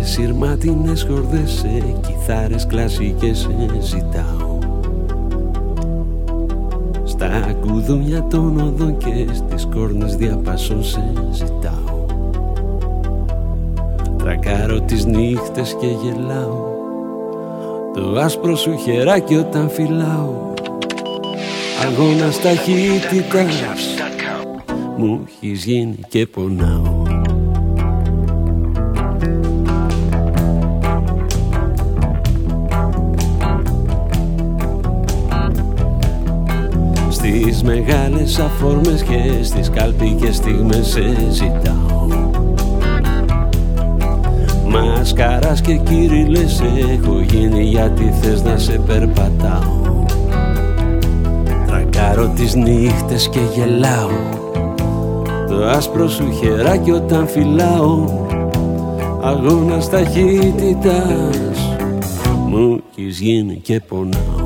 σειρματινές χορδές, σε κιθάρες κλασικές σε ζητάω. Στα κουδούνια των οδών και στις κόρνες διαπασών σε ζητάω. Τρακάρω τις νύχτες και γελάω, το άσπρο σου χεράκι όταν φυλάω. Αγώνας ταχύτητας μου έχεις γίνει και πονάω. Στις μεγάλες αφορμές και στις καλπικές στιγμές σε ζητάω. Μασκαράς και κύριλες έχω γίνει, γιατί θες να σε περπατάω. Τρακάρω τις νύχτες και γελάω, το άσπρο σου χεράκι όταν φυλάω. Αγώνας ταχύτητας μου έχεις γίνει και πονάω.